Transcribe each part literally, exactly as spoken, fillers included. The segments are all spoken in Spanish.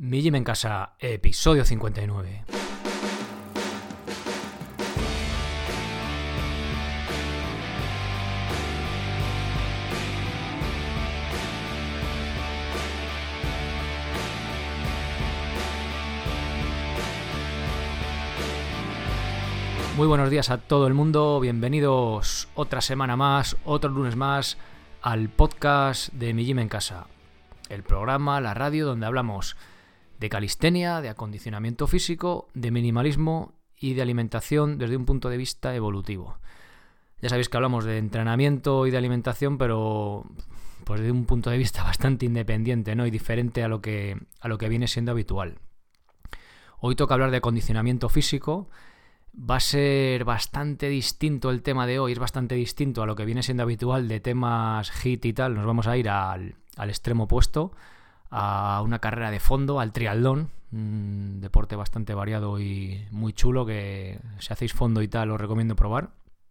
Mi Gym en Casa, episodio cincuenta y nueve. Muy buenos días a todo el mundo, bienvenidos otra semana más, otro lunes más al podcast de Mi Gym en Casa, el programa, la radio donde hablamos de calistenia, de acondicionamiento físico, de minimalismo y de alimentación desde un punto de vista evolutivo. Ya sabéis que hablamos de entrenamiento y de alimentación, pero pues desde un punto de vista bastante independiente, ¿no? Y diferente a lo que, a lo que viene siendo habitual. Hoy toca hablar de acondicionamiento físico. Va a ser bastante distinto el tema de hoy, es bastante distinto a lo que viene siendo habitual de temas hit y tal. Nos vamos a ir al, al extremo opuesto, a una carrera de fondo, al triatlón, un deporte bastante variado y muy chulo que si hacéis fondo y tal os recomiendo probar.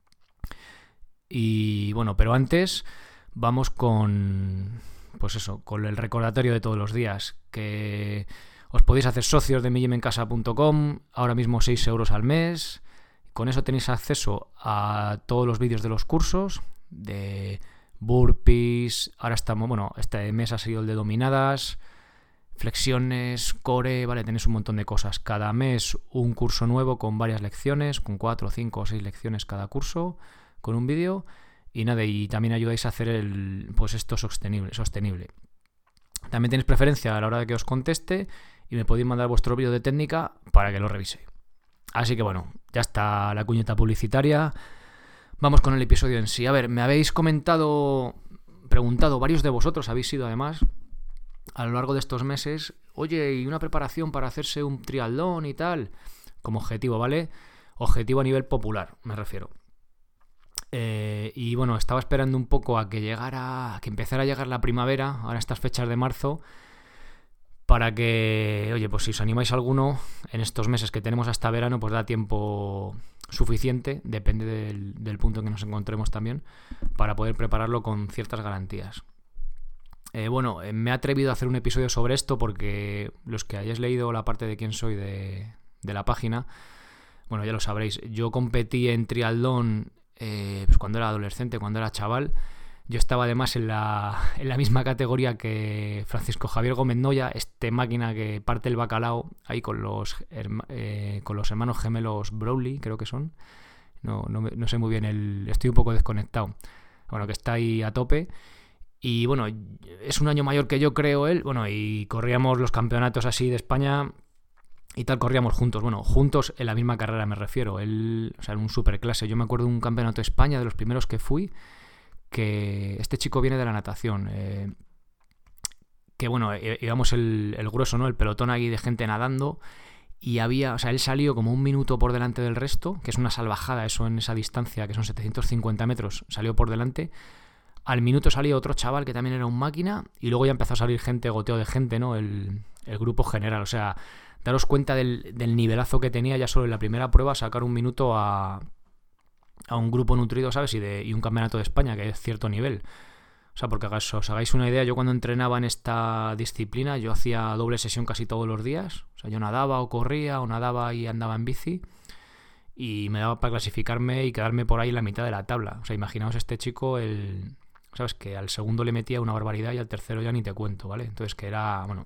Y bueno, pero antes vamos con, pues eso, con el recordatorio de todos los días, que os podéis hacer socios de mi gym en casa punto com, ahora mismo seis euros al mes. Con eso tenéis acceso a todos los vídeos de los cursos, de burpees, ahora estamos, bueno, este mes ha sido el de dominadas, flexiones, core, vale, tenéis un montón de cosas. Cada mes un curso nuevo con varias lecciones, con cuatro, cinco o seis lecciones cada curso, con un vídeo, y nada, y también ayudáis a hacer el, pues esto sostenible, sostenible. También tenéis preferencia a la hora de que os conteste y me podéis mandar vuestro vídeo de técnica para que lo revise. Así que bueno, ya está la cuñeta publicitaria. Vamos con el episodio en sí. A ver, me habéis comentado, preguntado, varios de vosotros habéis sido además a lo largo de estos meses, oye, ¿y una preparación para hacerse un triatlón y tal? Como objetivo, ¿vale? Objetivo a nivel popular, me refiero. Eh, y bueno, estaba esperando un poco a que llegara, a que empezara a llegar la primavera, ahora estas fechas de marzo, para que, oye, pues si os animáis a alguno, en estos meses que tenemos hasta verano, pues da tiempo suficiente, depende del, del punto en que nos encontremos también, para poder prepararlo con ciertas garantías. Eh, bueno, me he atrevido a hacer un episodio sobre esto porque los que hayáis leído la parte de quién soy de, de la página, bueno, ya lo sabréis, yo competí en triatlón eh, pues cuando era adolescente, cuando era chaval. Yo estaba además en la, en la misma categoría que Francisco Javier Gómez Noya, este máquina que parte el bacalao ahí con los, eh, con los hermanos gemelos Brownlee, creo que son. No, no, no sé muy bien, el, estoy un poco desconectado. Bueno, que está ahí a tope. Y bueno, es un año mayor que yo, creo él. Bueno, y corríamos los campeonatos así de España y tal, corríamos juntos. Bueno, juntos en la misma carrera me refiero. Él, o sea, en un superclase. Yo me acuerdo de un campeonato de España, de los primeros que fui, que este chico viene de la natación, eh, que bueno, íbamos el, el grueso, ¿no? El pelotón ahí de gente nadando, y había, o sea, él salió como un minuto por delante del resto, que es una salvajada eso en esa distancia, que son setecientos cincuenta metros, salió por delante. Al minuto salió otro chaval que también era un máquina, y luego ya empezó a salir gente, goteo de gente, ¿no? El, el grupo general, o sea, daros cuenta del, del nivelazo que tenía ya solo en la primera prueba, sacar un minuto a... a un grupo nutrido, ¿sabes? Y, de, y un campeonato de España que es cierto nivel. O sea, porque os hagáis una idea, yo cuando entrenaba en esta disciplina, yo hacía doble sesión casi todos los días. O sea, yo nadaba o corría, o nadaba y andaba en bici, y me daba para clasificarme y quedarme por ahí en la mitad de la tabla. O sea, imaginaos este chico, el, ¿sabes? Que al segundo le metía una barbaridad y al tercero ya ni te cuento, ¿vale? Entonces que era, bueno,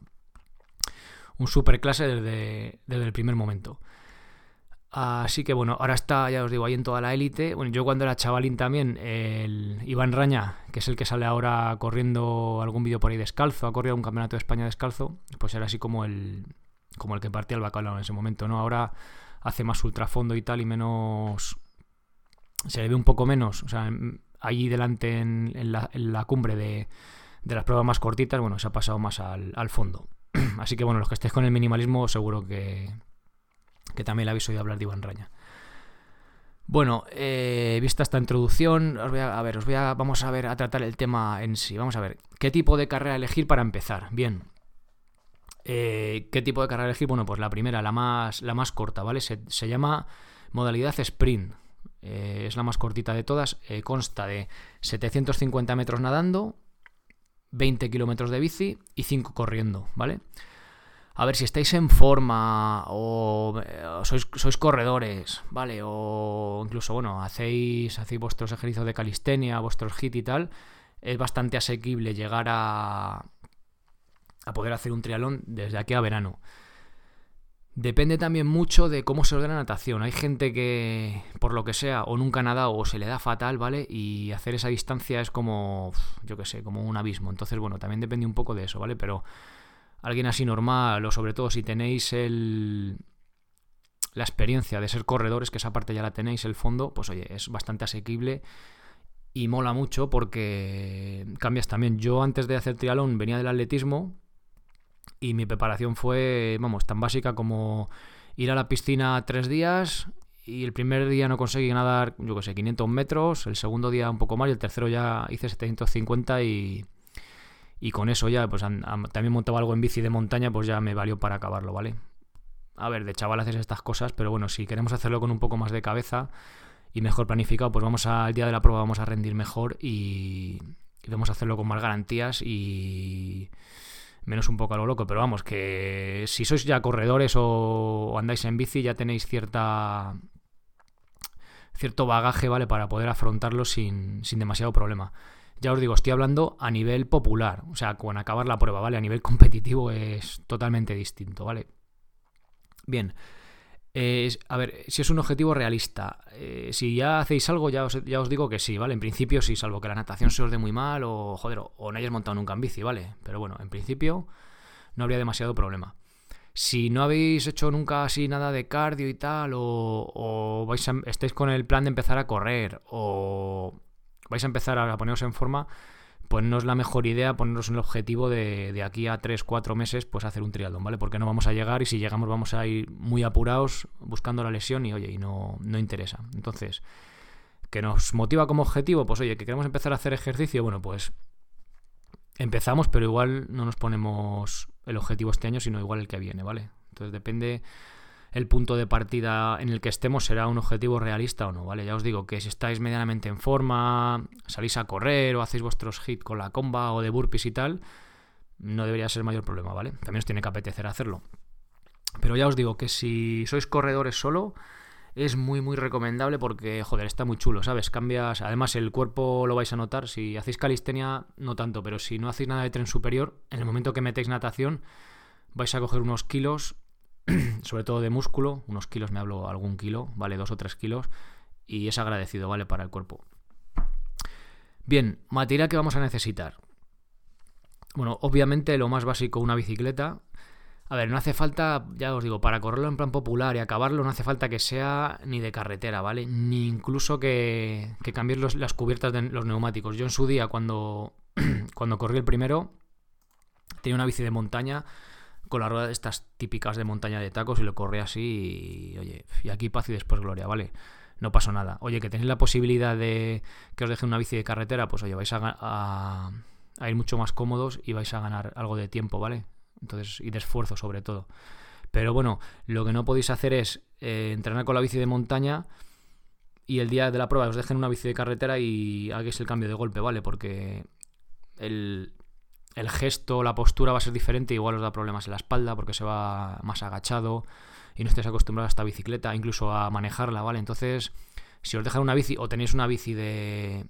un superclase desde, desde el primer momento. Así que bueno, ahora está, ya os digo, ahí en toda la élite. Bueno, yo cuando era chavalín también, el Iván Raña, que es el que sale ahora corriendo algún vídeo por ahí descalzo, ha corrido un campeonato de España descalzo, pues era así como el como el que partía el bacalao en ese momento, ¿no? Ahora hace más ultrafondo y tal, y menos, se le ve un poco menos, o sea, ahí delante en, en, la, en la cumbre de, de las pruebas más cortitas, bueno, se ha pasado más al, al fondo. Así que bueno, los que estéis con el minimalismo seguro que que también le habéis oído hablar de Iván Raña. Bueno, eh, vista esta introducción, os voy a, a ver, os voy a, vamos a ver a tratar el tema en sí. Vamos a ver, ¿qué tipo de carrera elegir para empezar? Bien. Eh, ¿Qué tipo de carrera elegir? Bueno, pues la primera, la más, la más corta, ¿vale? Se, se llama modalidad sprint. Eh, es la más cortita de todas. Eh, consta de setecientos cincuenta metros nadando, veinte kilómetros de bici y cinco corriendo, ¿vale? A ver, si estáis en forma o, o sois, sois corredores, ¿vale? O incluso, bueno, hacéis, hacéis vuestros ejercicios de calistenia, vuestros H I I T y tal, es bastante asequible llegar a, a poder hacer un triatlón desde aquí a verano. Depende también mucho de cómo se os da la natación. Hay gente que, por lo que sea, o nunca ha nadado o se le da fatal, ¿vale? Y hacer esa distancia es como, yo qué sé, como un abismo. Entonces, bueno, también depende un poco de eso, ¿vale? Pero alguien así normal, o sobre todo si tenéis el, la experiencia de ser corredores, que esa parte ya la tenéis, el fondo, pues oye, es bastante asequible y mola mucho porque cambias también. Yo antes de hacer triatlón venía del atletismo y mi preparación fue, vamos, tan básica como ir a la piscina tres días y el primer día no conseguí nadar, yo qué sé, quinientos metros, el segundo día un poco más y el tercero ya hice setecientos cincuenta y... Y con eso ya, pues a, a, también montaba algo en bici de montaña, pues ya me valió para acabarlo, ¿vale? A ver, de chaval haces estas cosas, pero bueno, si queremos hacerlo con un poco más de cabeza y mejor planificado, pues vamos al día de la prueba, vamos a rendir mejor y, y vamos a hacerlo con más garantías y menos un poco a lo loco. Pero vamos, que si sois ya corredores o, o andáis en bici, ya tenéis cierta cierto bagaje, ¿vale? Para poder afrontarlo sin, sin demasiado problema. Ya os digo, estoy hablando a nivel popular, o sea, con acabar la prueba, ¿vale? A nivel competitivo es totalmente distinto, ¿vale? Bien, eh, a ver, si es un objetivo realista, eh, si ya hacéis algo, ya os, ya os digo que sí, ¿vale? En principio sí, salvo que la natación se os dé muy mal o, joder, o, o no hayáis montado nunca en bici, ¿vale? Pero bueno, en principio no habría demasiado problema. Si no habéis hecho nunca así nada de cardio y tal, o, o vais a, estáis con el plan de empezar a correr, o vais a empezar a poneros en forma, pues no es la mejor idea poneros en el objetivo de, de aquí a tres cuatro meses pues hacer un triatlón, ¿vale? Porque no vamos a llegar y si llegamos vamos a ir muy apurados buscando la lesión y oye, y no, no interesa. Entonces, ¿qué nos motiva como objetivo? Pues oye, que queremos empezar a hacer ejercicio, bueno, pues empezamos, pero igual no nos ponemos el objetivo este año, sino igual el que viene, ¿vale? Entonces depende el punto de partida en el que estemos, será un objetivo realista o no, ¿vale? Ya os digo que si estáis medianamente en forma, salís a correr o hacéis vuestros hits con la comba o de burpees y tal, no debería ser mayor problema, ¿vale? También os tiene que apetecer hacerlo. Pero ya os digo que si sois corredores solo, es muy muy recomendable porque, joder, está muy chulo, ¿sabes? Cambias, además el cuerpo lo vais a notar, si hacéis calistenia no tanto, pero si no hacéis nada de tren superior, en el momento que metéis natación vais a coger unos kilos, sobre todo de músculo, unos kilos, me hablo algún kilo, vale, dos o tres kilos, y es agradecido, ¿vale? Para el cuerpo. Bien, material que vamos a necesitar. Bueno, obviamente lo más básico, una bicicleta. A ver, no hace falta, ya os digo, para correrlo en plan popular y acabarlo no hace falta que sea ni de carretera, ¿vale? Ni incluso que, que cambies los, las cubiertas de los neumáticos. Yo en su día, cuando, cuando corrí el primero, tenía una bici de montaña con las ruedas estas típicas de montaña de tacos y lo corrí así y, oye, y aquí paz y después gloria, ¿vale? No pasó nada. Oye, que tenéis la posibilidad de que os deje una bici de carretera, pues oye, vais a, a, a ir mucho más cómodos y vais a ganar algo de tiempo, ¿vale? Entonces, y de esfuerzo sobre todo. Pero bueno, lo que no podéis hacer es eh, entrenar con la bici de montaña y el día de la prueba os dejen una bici de carretera y hagáis el cambio de golpe, ¿vale? Porque el, el gesto, la postura va a ser diferente, igual os da problemas en la espalda porque se va más agachado y no estáis acostumbrados a esta bicicleta, incluso a manejarla, ¿vale? Entonces, si os dejan una bici o tenéis una bici de,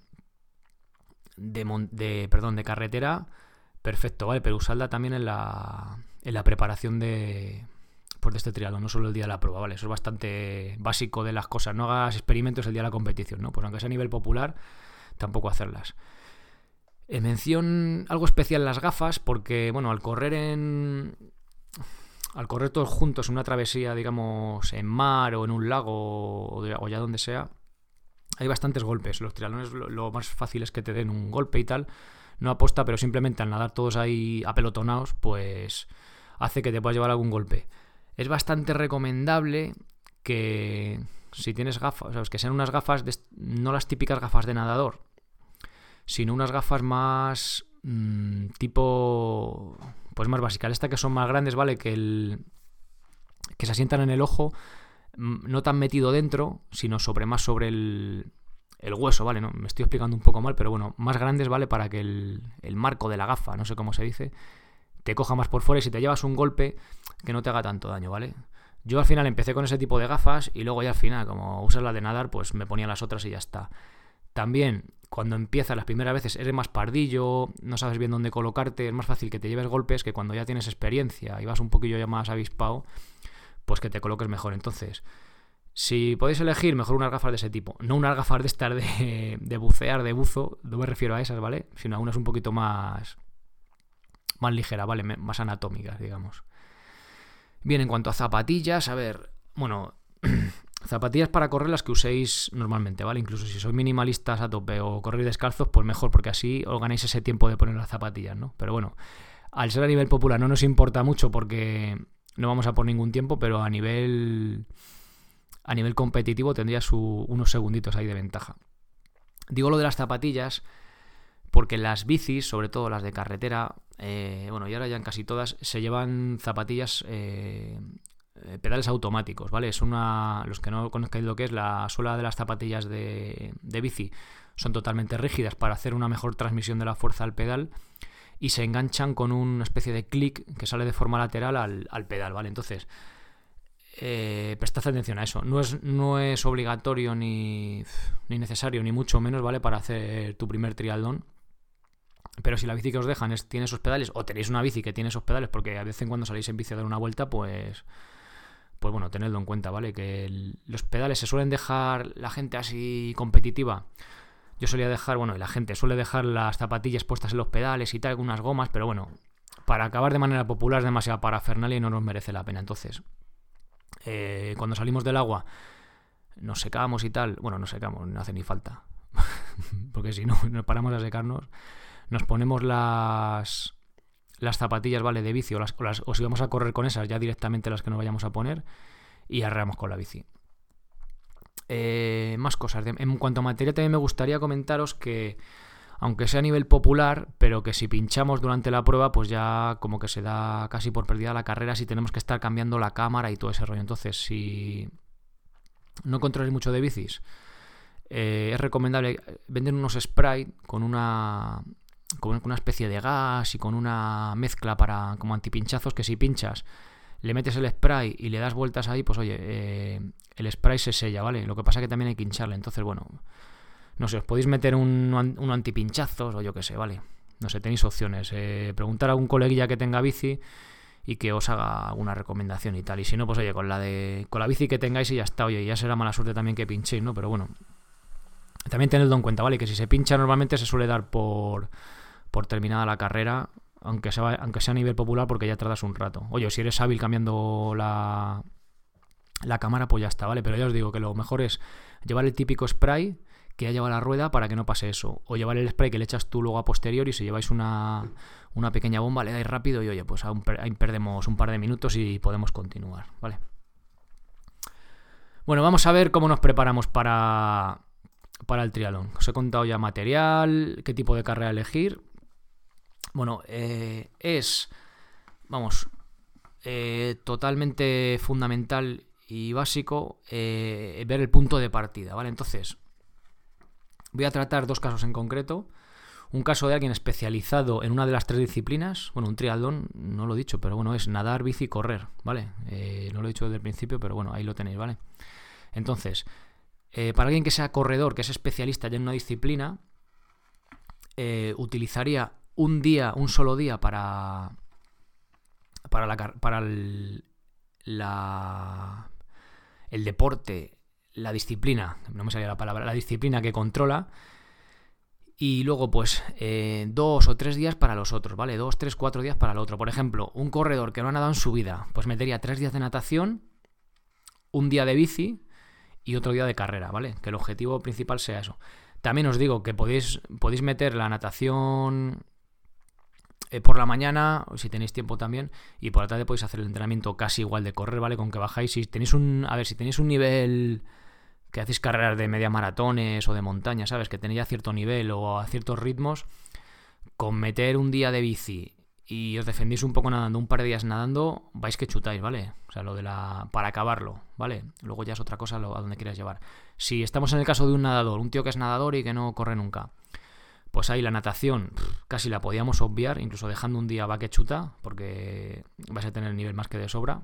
de, mon, de, perdón, de carretera, perfecto, ¿vale? Pero usadla también en la, en la preparación de, pues de este triatlón, no solo el día de la prueba, ¿vale? Eso es bastante básico de las cosas. No hagas experimentos el día de la competición, ¿no? Pues aunque sea a nivel popular, tampoco hacerlas. Eh, mención algo especial las gafas, porque, bueno, al correr en... Al correr todos juntos en una travesía, digamos, en mar o en un lago o, de, o ya donde sea, hay bastantes golpes. Los triatlones lo, lo más fácil es que te den un golpe y tal. No aposta, pero simplemente al nadar todos ahí apelotonados, pues hace que te puedas llevar algún golpe. Es bastante recomendable que si tienes gafas, ¿sabes? Que sean unas gafas, de, no las típicas gafas de nadador, sino unas gafas más mmm, tipo, pues más básicas. Estas que son más grandes, ¿vale? Que, el, que se asientan en el ojo, no tan metido dentro, sino sobre más sobre el... el hueso, ¿vale? No, me estoy explicando un poco mal, pero bueno, más grandes, ¿vale? Para que el, el marco de la gafa, no sé cómo se dice, te coja más por fuera y si te llevas un golpe, que no te haga tanto daño, ¿vale? Yo al final empecé con ese tipo de gafas y luego ya al final, como usas la de nadar, pues me ponía las otras y ya está. También, cuando empiezas las primeras veces, eres más pardillo, no sabes bien dónde colocarte, es más fácil que te lleves golpes que cuando ya tienes experiencia y vas un poquillo ya más avispado, pues que te coloques mejor. Entonces, si podéis elegir, mejor unas gafas de ese tipo. No unas gafas de estar de, de bucear, de buzo, no me refiero a esas, ¿vale? Sino a unas un poquito más, más ligeras, ¿vale? Más anatómicas, digamos. Bien, en cuanto a zapatillas, a ver, bueno, zapatillas para correr las que uséis normalmente, ¿vale? Incluso si sois minimalistas a tope o corréis descalzos, pues mejor, porque así os ganáis ese tiempo de poner las zapatillas, ¿no? Pero bueno, al ser a nivel popular no nos importa mucho porque no vamos a por ningún tiempo, pero a nivel a nivel competitivo tendría su, unos segunditos ahí de ventaja. Digo lo de las zapatillas porque las bicis, sobre todo las de carretera, eh, bueno, y ahora ya en casi todas, se llevan zapatillas, eh, pedales automáticos, ¿vale? Es una, los que no conozcáis lo que es, la suela de las zapatillas de, de bici son totalmente rígidas para hacer una mejor transmisión de la fuerza al pedal y se enganchan con una especie de clic que sale de forma lateral al, al pedal, ¿vale? Entonces, eh, prestad atención a eso. No es, no es obligatorio ni, ni necesario, ni mucho menos, ¿vale? Para hacer tu primer triatlón. Pero si la bici que os dejan es, tiene esos pedales, o tenéis una bici que tiene esos pedales, porque a veces en cuando salís en bici a dar una vuelta, pues, pues bueno, tenedlo en cuenta, ¿vale? Que el, los pedales se suelen dejar la gente así competitiva. Yo solía dejar, bueno, y la gente suele dejar las zapatillas puestas en los pedales y tal, algunas gomas, pero bueno, para acabar de manera popular es demasiada parafernalia y no nos merece la pena. Entonces, eh, cuando salimos del agua, nos secamos y tal, bueno, nos secamos, no hace ni falta, porque si no, nos paramos a secarnos. Nos ponemos las las zapatillas, ¿vale? De bici o, las, o, las, o si vamos a correr con esas, ya directamente las que nos vayamos a poner y arreamos con la bici. Eh, más cosas. De, en cuanto a materia también me gustaría comentaros que, aunque sea a nivel popular, pero que si pinchamos durante la prueba, pues ya como que se da casi por perdida la carrera si tenemos que estar cambiando la cámara y todo ese rollo. Entonces, si no controláis mucho de bicis, eh, es recomendable vender unos spray con una... con una especie de gas y con una mezcla para como antipinchazos que si pinchas le metes el spray y le das vueltas ahí, pues oye, eh, el spray se sella, ¿vale? Lo que pasa es que también hay que hincharle, entonces bueno, no sé, os podéis meter un, un antipinchazos o yo qué sé, ¿vale? No sé, tenéis opciones, eh, preguntar a algún coleguilla que tenga bici y que os haga alguna recomendación y tal, y si no, pues oye, con la de con la bici que tengáis y ya está, oye, ya será mala suerte también que pinchéis, ¿no? Pero bueno, también tenedlo en cuenta, ¿vale? Que si se pincha normalmente se suele dar por, por terminada la carrera, aunque sea, aunque sea a nivel popular, porque ya tardas un rato. Oye, si eres hábil cambiando la, la cámara, pues ya está, ¿vale? Pero ya os digo que lo mejor es llevar el típico spray que ya lleva la rueda para que no pase eso. O llevar el spray que le echas tú luego a posteriori, si lleváis una, una pequeña bomba, le dais rápido y oye, pues aún, ahí perdemos un par de minutos y podemos continuar, ¿vale? Bueno, vamos a ver cómo nos preparamos para... para el triatlón. Os he contado ya material, qué tipo de carrera elegir. Bueno, eh, es, vamos, eh, totalmente fundamental y básico eh, ver el punto de partida, ¿vale? Entonces, voy a tratar dos casos en concreto. Un caso de alguien especializado en una de las tres disciplinas. Bueno, un triatlón, no lo he dicho, pero bueno, es nadar, bici y correr, ¿vale? Eh, no lo he dicho desde el principio, pero bueno, ahí lo tenéis, ¿vale? Entonces, Eh, para alguien que sea corredor, que es especialista ya en una disciplina, eh, utilizaría un día, un solo día para para la para el, la, el deporte, la disciplina, no me salía la palabra, la disciplina que controla, y luego pues eh, dos o tres días para los otros, ¿vale? Dos, tres, cuatro días para el otro. Por ejemplo, un corredor que no ha nadado en su vida, pues metería tres días de natación, un día de bici y otro día de carrera, ¿vale? Que el objetivo principal sea eso. También os digo que podéis, podéis meter la natación eh, por la mañana, si tenéis tiempo también, y por la tarde podéis hacer el entrenamiento casi igual de correr, ¿vale? Con que bajáis, si tenéis un, a ver, si tenéis un nivel que hacéis carreras de media maratones o de montaña, ¿sabes? Que tenéis ya cierto nivel o a ciertos ritmos, con meter un día de bici y os defendéis un poco nadando, un par de días nadando, vais que chutáis, ¿vale? O sea, lo de la... para acabarlo, ¿vale? Luego ya es otra cosa lo, a donde quieras llevar. Si estamos en el caso de un nadador, un tío que es nadador y que no corre nunca, pues ahí la natación pff, casi la podíamos obviar, incluso dejando un día va que chuta, porque vas a tener el nivel más que de sobra.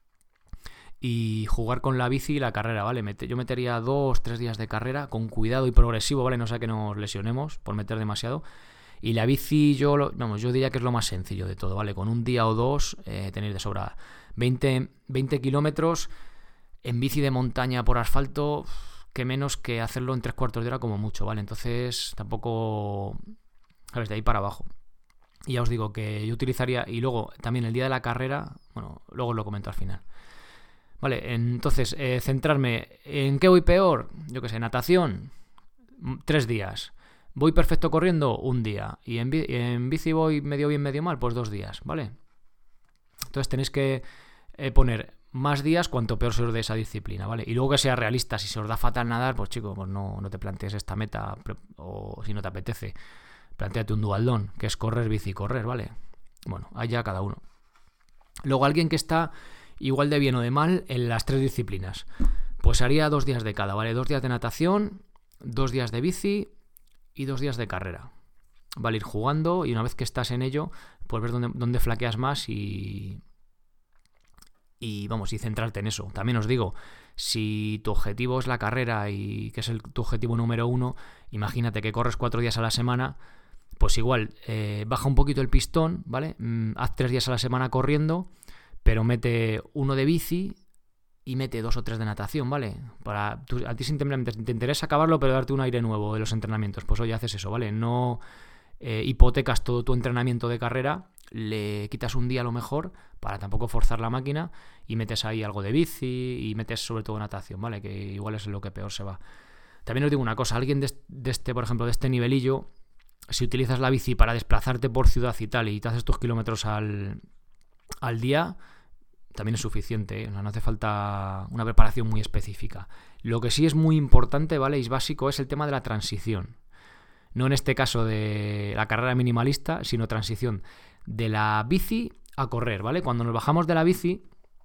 Y jugar con la bici y la carrera, ¿vale? Mete, yo metería dos, tres días de carrera con cuidado y progresivo, ¿vale? No sea que nos lesionemos por meter demasiado. Y la bici, yo lo, vamos, yo diría que es lo más sencillo de todo, ¿vale? Con un día o dos eh, tenéis de sobra veinte, veinte kilómetros en bici de montaña por asfalto, que menos que hacerlo en tres cuartos de hora como mucho, ¿vale? Entonces tampoco, ¿sabes? De ahí para abajo. Y ya os digo que yo utilizaría, y luego también el día de la carrera, bueno, luego os lo comento al final. Vale, entonces, eh, centrarme en qué voy peor, yo qué sé, natación, tres días. Voy perfecto corriendo, un día. Y en, en bici voy medio bien, medio mal, pues dos días, ¿vale? Entonces tenéis que eh, poner más días cuanto peor se os dé esa disciplina, ¿vale? Y luego que sea realista, si se os da fatal nadar, pues chico, pues no, no te plantees esta meta, o si no te apetece, plantéate un dualdón, que es correr, bici, correr, ¿vale? Bueno, allá cada uno. Luego alguien que está igual de bien o de mal en las tres disciplinas, pues haría dos días de cada, ¿vale? Dos días de natación, dos días de bici y dos días de carrera. Vale, ir jugando y una vez que estás en ello, pues ver dónde, dónde flaqueas más y, y vamos, y centrarte en eso. También os digo, si tu objetivo es la carrera y que es el, tu objetivo número uno, imagínate que corres cuatro días a la semana, pues igual, eh, baja un poquito el pistón, ¿vale? Mm, haz tres días a la semana corriendo, pero mete uno de bici y mete dos o tres de natación, ¿vale? Para tú, a ti simplemente te interesa acabarlo, pero darte un aire nuevo de los entrenamientos. Pues oye, haces eso, ¿vale? No eh, hipotecas todo tu entrenamiento de carrera, le quitas un día a lo mejor para tampoco forzar la máquina y metes ahí algo de bici y metes sobre todo natación, ¿vale? Que igual es lo que peor se va. También os digo una cosa, alguien de, de este, por ejemplo, de este nivelillo, si utilizas la bici para desplazarte por ciudad y tal y te haces tus kilómetros al, al día, también es suficiente, ¿eh? O sea, no hace falta una preparación muy específica. Lo que sí es muy importante, ¿vale? Y es básico, es el tema de la transición. No en este caso de la carrera minimalista, sino transición de la bici a correr, ¿vale? Cuando nos bajamos de la bici,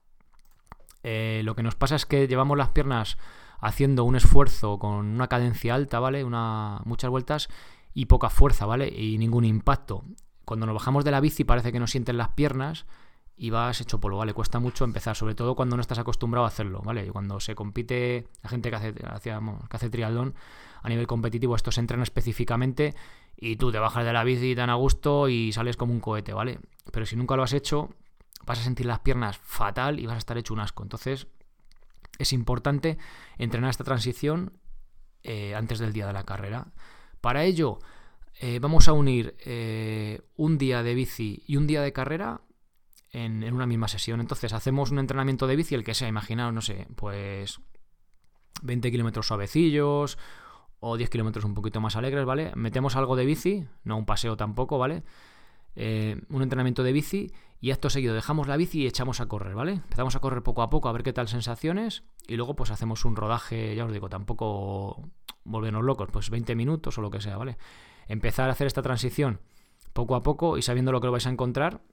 eh, lo que nos pasa es que llevamos las piernas haciendo un esfuerzo con una cadencia alta, ¿vale? Una, muchas vueltas y poca fuerza, ¿vale? Y ningún impacto. Cuando nos bajamos de la bici parece que nos sienten las piernas y vas hecho polvo, ¿vale? Cuesta mucho empezar, sobre todo cuando no estás acostumbrado a hacerlo, ¿vale? Cuando se compite, la gente que hace, que hace triatlón a nivel competitivo, esto se entrena específicamente y tú te bajas de la bici tan a gusto y sales como un cohete, ¿vale? Pero si nunca lo has hecho, vas a sentir las piernas fatal y vas a estar hecho un asco. Entonces, es importante entrenar esta transición eh, antes del día de la carrera. Para ello, eh, vamos a unir eh, un día de bici y un día de carrera En, en una misma sesión. Entonces hacemos un entrenamiento de bici, el que sea, imaginaos, no sé, pues veinte kilómetros suavecillos o diez kilómetros un poquito más alegres, ¿vale? Metemos algo de bici, no un paseo tampoco, ¿vale? Eh, un entrenamiento de bici y acto seguido dejamos la bici y echamos a correr, ¿vale? Empezamos a correr poco a poco a ver qué tal sensaciones y luego pues hacemos un rodaje, ya os digo, tampoco volvernos locos, pues veinte minutos o lo que sea, ¿vale? Empezar a hacer esta transición poco a poco y sabiendo lo que lo vais a encontrar.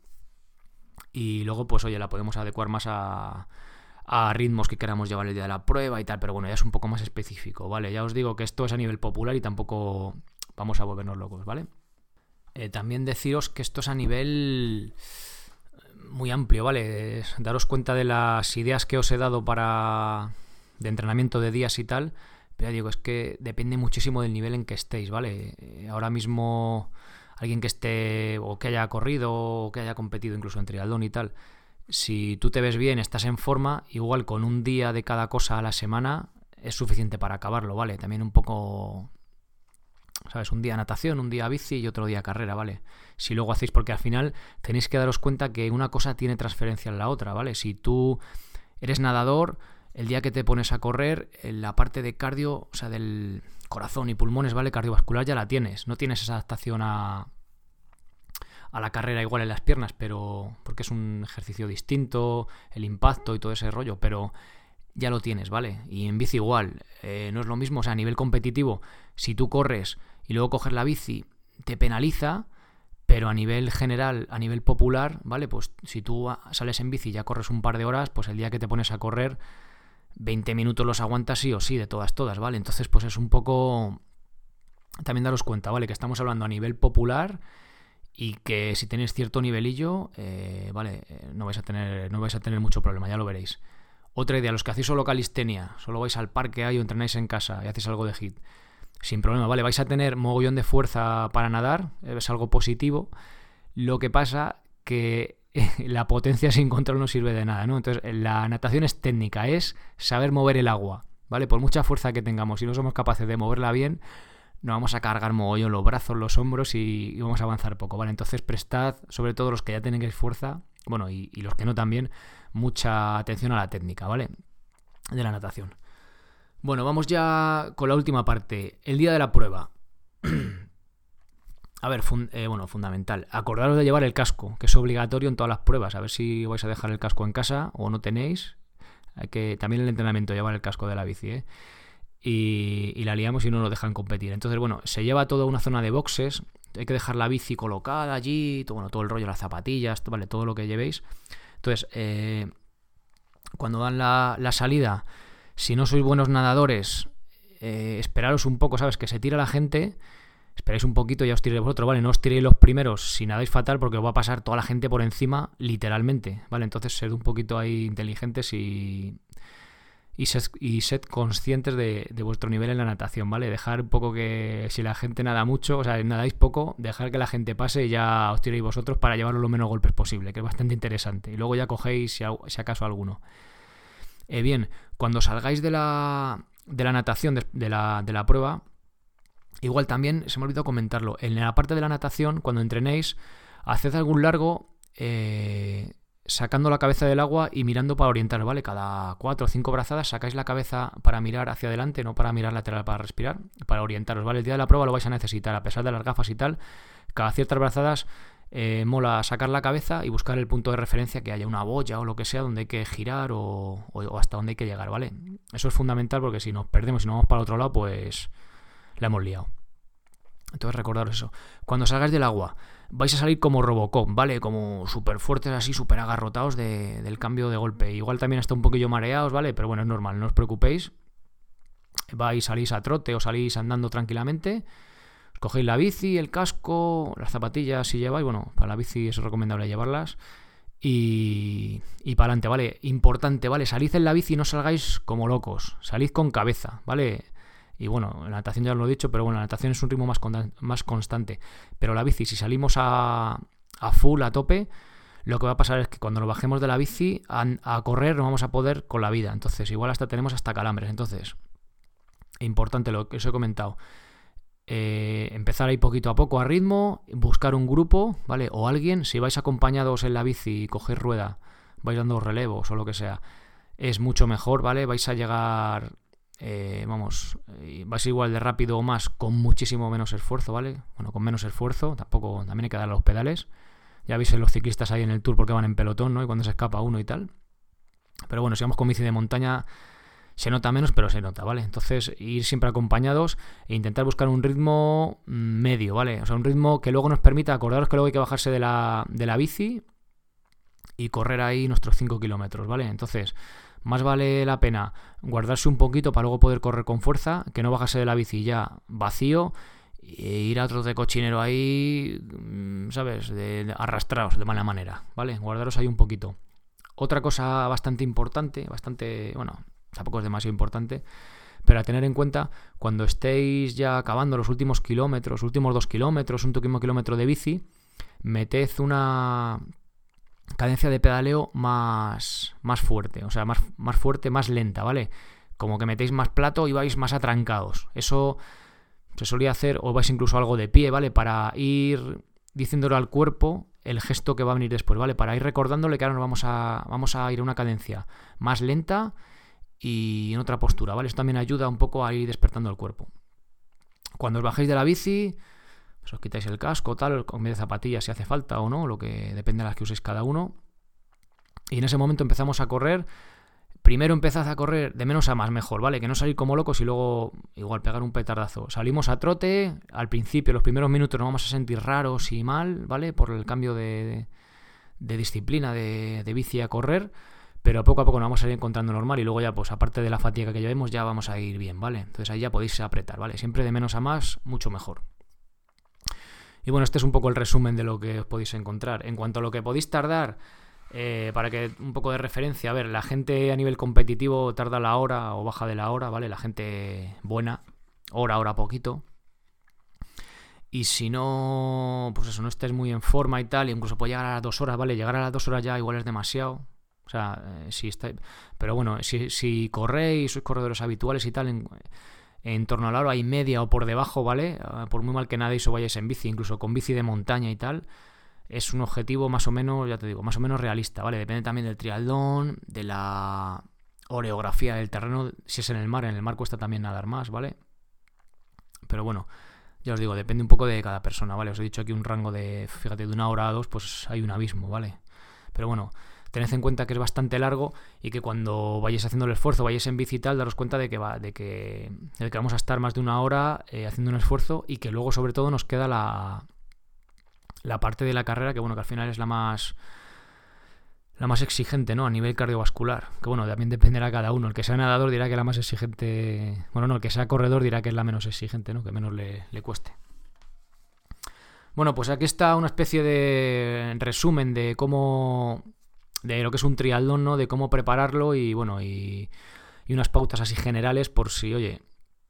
Y luego, pues oye, la podemos adecuar más a, a ritmos que queramos llevar el día de la prueba y tal, pero bueno, ya es un poco más específico, ¿vale? Ya os digo que esto es a nivel popular y tampoco vamos a volvernos locos, ¿vale? Eh, también deciros que esto es a nivel muy amplio, ¿vale? Es daros cuenta de las ideas que os he dado para de entrenamiento de días y tal, pero ya digo, es que depende muchísimo del nivel en que estéis, ¿vale? Eh, ahora mismo alguien que esté o que haya corrido o que haya competido incluso en triatlón y tal, si tú te ves bien, estás en forma, igual con un día de cada cosa a la semana es suficiente para acabarlo, ¿vale? También un poco, ¿sabes? Un día natación, un día bici y otro día carrera, ¿vale? Si luego hacéis, porque al final tenéis que daros cuenta que una cosa tiene transferencia en la otra, ¿vale? Si tú eres nadador, el día que te pones a correr, en la parte de cardio, o sea, del corazón y pulmones, ¿vale? Cardiovascular ya la tienes. No tienes esa adaptación a, a la carrera igual en las piernas, pero porque es un ejercicio distinto, el impacto y todo ese rollo, pero ya lo tienes, ¿vale? Y en bici igual, eh, no es lo mismo, o sea, a nivel competitivo, si tú corres y luego coges la bici, te penaliza, pero a nivel general, a nivel popular, ¿vale? Pues si tú sales en bici y ya corres un par de horas, pues el día que te pones a correr, veinte minutos los aguantas sí o sí, de todas, todas, ¿vale? Entonces, pues es un poco también daros cuenta, ¿vale? Que estamos hablando a nivel popular y que si tenéis cierto nivelillo, eh, vale, eh, no vais a tener, no vais a tener mucho problema, ya lo veréis. Otra idea, los que hacéis solo calistenia, solo vais al parque ahí o entrenáis en casa y hacéis algo de hit, sin problema, ¿vale? Vais a tener mogollón de fuerza para nadar, es algo positivo. Lo que pasa que la potencia sin control no sirve de nada, ¿no? Entonces, la natación es técnica, es saber mover el agua, ¿vale? Por mucha fuerza que tengamos, si no somos capaces de moverla bien, nos vamos a cargar mogollón los brazos, los hombros y, y vamos a avanzar poco, ¿vale? Entonces, prestad, sobre todo los que ya tenéis fuerza, bueno, y, y los que no también, mucha atención a la técnica, ¿vale? De la natación. Bueno, vamos ya con la última parte, el día de la prueba. A ver, fun- eh, bueno, fundamental. Acordaros de llevar el casco, que es obligatorio en todas las pruebas. A ver si vais a dejar el casco en casa o no tenéis. Hay que también el entrenamiento llevar el casco de la bici, ¿eh? Y, y la liamos y no nos dejan competir. Entonces, bueno, se lleva toda una zona de boxes. Hay que dejar la bici colocada allí, todo, bueno, todo el rollo, las zapatillas, vale, todo lo que llevéis. Entonces, eh, cuando dan la, la salida, si no sois buenos nadadores, eh, esperaros un poco, ¿sabes? Que se tira la gente. Esperáis un poquito y ya os tiréis vosotros, ¿vale? No os tiréis los primeros si nadáis fatal porque os va a pasar toda la gente por encima, literalmente, ¿vale? Entonces sed un poquito ahí inteligentes y, y, sed, y sed conscientes de, de vuestro nivel en la natación, ¿vale? Dejar un poco que si la gente nada mucho, o sea, nadáis poco, dejar que la gente pase y ya os tiréis vosotros para llevaros los menos golpes posible, que es bastante interesante. Y luego ya cogéis si, si acaso alguno. Eh, bien, cuando salgáis de la, de la natación, de, de, la, de la prueba, igual también, se me ha olvidado comentarlo, en la parte de la natación, cuando entrenéis, haced algún largo eh, sacando la cabeza del agua y mirando para orientar, ¿vale? Cada cuatro o cinco brazadas sacáis la cabeza para mirar hacia adelante, no para mirar lateral para respirar, para orientaros, ¿vale? El día de la prueba lo vais a necesitar, a pesar de las gafas y tal, cada ciertas brazadas eh, mola sacar la cabeza y buscar el punto de referencia, que haya una boya o lo que sea donde hay que girar o, o, o hasta donde hay que llegar, ¿vale? Eso es fundamental porque si nos perdemos y nos vamos para el otro lado, pues la hemos liado. Entonces recordaros eso. Cuando salgáis del agua vais a salir como Robocop, ¿vale? Como súper fuertes así, súper agarrotados de, del cambio de golpe. Igual también está un poquillo mareados, ¿vale? Pero bueno, es normal, no os preocupéis. Vais, salís a trote o salís andando tranquilamente. Os cogéis la bici, el casco, las zapatillas si lleváis. Bueno, para la bici es recomendable llevarlas. Y, y para adelante, ¿vale? Importante, ¿vale? Salid en la bici y no salgáis como locos. Salid con cabeza, ¿vale? Y bueno, en la natación ya os lo he dicho, pero bueno, la natación es un ritmo más, con, más constante. Pero la bici, si salimos a, a full, a tope, lo que va a pasar es que cuando nos bajemos de la bici a, a correr no vamos a poder con la vida. Entonces, igual hasta tenemos hasta calambres. Entonces, importante lo que os he comentado. Eh, empezar ahí poquito a poco a ritmo, buscar un grupo, ¿vale? O alguien, si vais acompañados en la bici y cogéis rueda, vais dando relevos o lo que sea, es mucho mejor, ¿vale? Vais a llegar... Eh, vamos, eh, vais igual de rápido o más con muchísimo menos esfuerzo, ¿vale? Bueno, con menos esfuerzo, tampoco, también hay que darle a los pedales. Ya veis los ciclistas ahí en el Tour porque van en pelotón, ¿no? Y cuando se escapa uno y tal. Pero bueno, si vamos con bici de montaña se nota menos, pero se nota, ¿vale? Entonces, ir siempre acompañados e intentar buscar un ritmo medio, ¿vale? O sea, un ritmo que luego nos permita, acordaros que luego hay que bajarse de la, de la bici y correr ahí nuestros cinco kilómetros, ¿vale? Entonces, más vale la pena guardarse un poquito para luego poder correr con fuerza, que no bajarse de la bici ya vacío e ir a otro de cochinero ahí, ¿sabes? De, de arrastrados de mala manera, ¿vale? Guardaros ahí un poquito. Otra cosa bastante importante, bastante, bueno, tampoco es demasiado importante, pero a tener en cuenta, cuando estéis ya acabando los últimos kilómetros, últimos dos kilómetros, un último kilómetro de bici, meted una cadencia de pedaleo más, más fuerte, o sea, más, más fuerte, más lenta, ¿vale? Como que metéis más plato y vais más atrancados. Eso se solía hacer, o vais incluso algo de pie, ¿vale? Para ir diciéndole al cuerpo el gesto que va a venir después, ¿vale? Para ir recordándole que ahora nos vamos a, vamos a ir a una cadencia más lenta y en otra postura, ¿vale? Eso también ayuda un poco a ir despertando el cuerpo. Cuando os bajéis de la bici, pues os quitáis el casco, tal, con medio de zapatillas si hace falta o no, lo que depende de las que uséis cada uno. Y en ese momento empezamos a correr. Primero empezad a correr de menos a más, mejor, ¿vale? Que no salir como locos y luego igual pegar un petardazo. Salimos a trote, al principio, los primeros minutos nos vamos a sentir raros y mal, ¿vale? Por el cambio de, de disciplina de, de bici a correr. pero poco a poco nos vamos a ir encontrando normal y luego ya, pues aparte de la fatiga que llevemos, ya vamos a ir bien, ¿vale? Entonces ahí ya podéis apretar, ¿vale? Siempre de menos a más, mucho mejor. Y bueno, este es un poco el resumen de lo que os podéis encontrar. En cuanto a lo que podéis tardar, eh, para que un poco de referencia, a ver, la gente a nivel competitivo tarda la hora o baja de la hora, ¿vale? La gente buena, hora, hora poquito. Y si no, pues eso, no estés muy en forma y tal, incluso puede llegar a las dos horas, ¿vale? Llegar a las dos horas ya igual es demasiado. O sea, eh, si está... Pero bueno, si, si corréis, sois corredores habituales y tal, en, en torno a la hora y media o por debajo, ¿vale? Por muy mal que nadéis o vayáis en bici, incluso con bici de montaña y tal, es un objetivo más o menos, ya te digo, más o menos realista, ¿vale? Depende también del triatlón, de la orografía del terreno, si es en el mar, en el mar cuesta también nadar más, ¿vale? Pero bueno, ya os digo, depende un poco de cada persona, ¿vale? Os he dicho aquí un rango de, fíjate, de una hora a dos, pues hay un abismo, ¿vale? Pero bueno, tened en cuenta que es bastante largo y que cuando vayáis haciendo el esfuerzo, vayáis en bici y tal, daros cuenta de que, va, de que, de que vamos a estar más de una hora eh, haciendo un esfuerzo y que luego sobre todo nos queda la, la parte de la carrera que bueno, que al final es la más la más exigente, ¿no? A nivel cardiovascular, que bueno, también dependerá cada uno. El que sea nadador dirá que la más exigente, bueno, no, el que sea corredor dirá que es la menos exigente, ¿no? Que menos le, le cueste. Bueno, pues aquí está una especie de resumen de cómo, de lo que es un triatlón, ¿no? De cómo prepararlo y bueno, y, y unas pautas así generales por si, oye,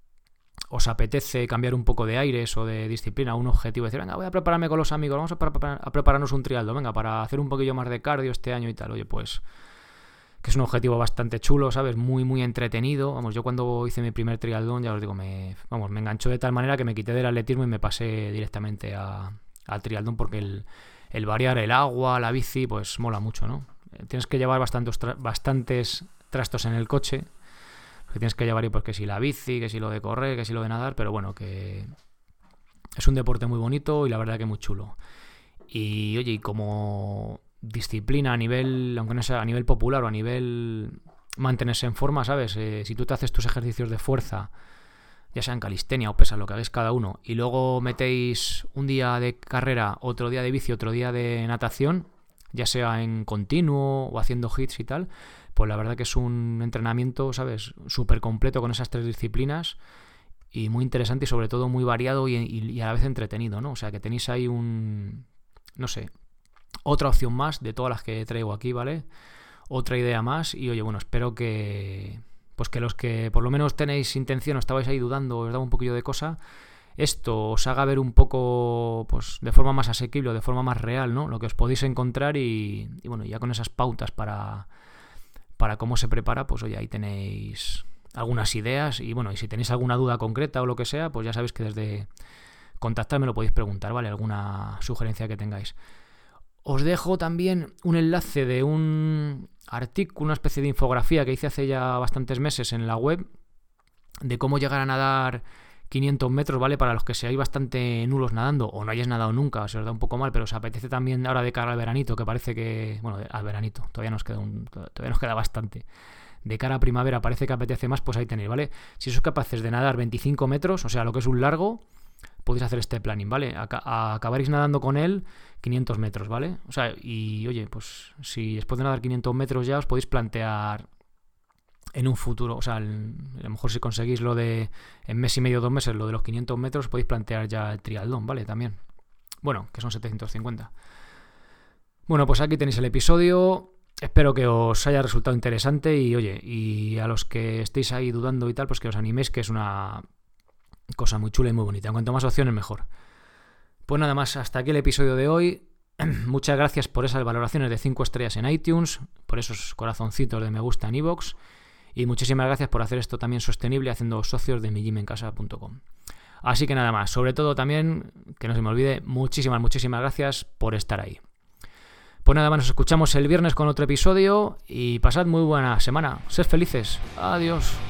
os apetece cambiar un poco de aires o de disciplina, un objetivo, decir, venga, voy a prepararme con los amigos, vamos a, pre- a prepararnos un triatlón, venga, para hacer un poquillo más de cardio este año y tal, oye, pues, que es un objetivo bastante chulo, ¿sabes? Muy, muy entretenido, vamos, yo cuando hice mi primer triatlón, ya os digo, me, vamos, me enganchó de tal manera que me quité del atletismo y me pasé directamente a, al triatlón porque el, el variar el agua, la bici, pues mola mucho, ¿no? Tienes que llevar bastantes, tra- bastantes trastos en el coche, que tienes que llevar ahí, pues que si la bici, que si lo de correr, que si lo de nadar, pero bueno, que es un deporte muy bonito y la verdad que muy chulo. Y oye, y como disciplina a nivel, aunque no sea a nivel popular o a nivel mantenerse en forma, ¿sabes? Eh, si tú te haces tus ejercicios de fuerza, ya sea en calistenia o pesas, lo que hagáis cada uno, y luego metéis un día de carrera, otro día de bici, otro día de natación, ya sea en continuo o haciendo hits y tal, pues la verdad que es un entrenamiento, ¿sabes? Súper completo con esas tres disciplinas y muy interesante y sobre todo muy variado y, y, y a la vez entretenido, ¿no? O sea que tenéis ahí un, no sé, otra opción más de todas las que traigo aquí, ¿vale? Otra idea más y oye, bueno, espero que, pues que los que por lo menos tenéis intención o estabais ahí dudando o os daba un poquillo de cosa, esto os haga ver un poco, pues de forma más asequible o de forma más real, ¿no? Lo que os podéis encontrar y, y bueno, ya con esas pautas para... para cómo se prepara, pues oye, ahí tenéis algunas ideas y bueno, y si tenéis alguna duda concreta o lo que sea, pues ya sabéis que desde contactarme lo podéis preguntar, ¿vale? Alguna sugerencia que tengáis. Os dejo también un enlace de un artículo, una especie de infografía que hice hace ya bastantes meses en la web de cómo llegar a nadar quinientos metros, ¿vale? Para los que seáis bastante nulos nadando o no hayáis nadado nunca, se os da un poco mal, pero os apetece también ahora de cara al veranito, que parece que... Bueno, al veranito, todavía nos queda un, todavía nos queda bastante. De cara a primavera parece que apetece más, pues ahí tenéis, ¿vale? Si sois capaces de nadar veinticinco metros, o sea, lo que es un largo, podéis hacer este planning, ¿vale? Ac- acabaréis nadando con él quinientos metros, ¿vale? O sea, y oye, pues si después de nadar quinientos metros ya os podéis plantear... en un futuro, o sea, el, a lo mejor si conseguís lo de en mes y medio, dos meses, lo de los quinientos metros, podéis plantear ya el triatlón, ¿vale? También. Bueno, que son setecientos cincuenta. Bueno, pues aquí tenéis el episodio. Espero que os haya resultado interesante y, oye, y a los que estéis ahí dudando y tal, pues que os animéis, que es una cosa muy chula y muy bonita. En cuanto más opciones, mejor. Pues nada más, hasta aquí el episodio de hoy. Muchas gracias por esas valoraciones de cinco estrellas en iTunes, por esos corazoncitos de me gusta en iVoox. Y muchísimas gracias por hacer esto también sostenible haciendo socios de mi gym en casa punto com. Así que nada más, sobre todo también, que no se me olvide, muchísimas, muchísimas gracias por estar ahí. Pues nada más, nos escuchamos el viernes con otro episodio y pasad muy buena semana. Sed felices. Adiós.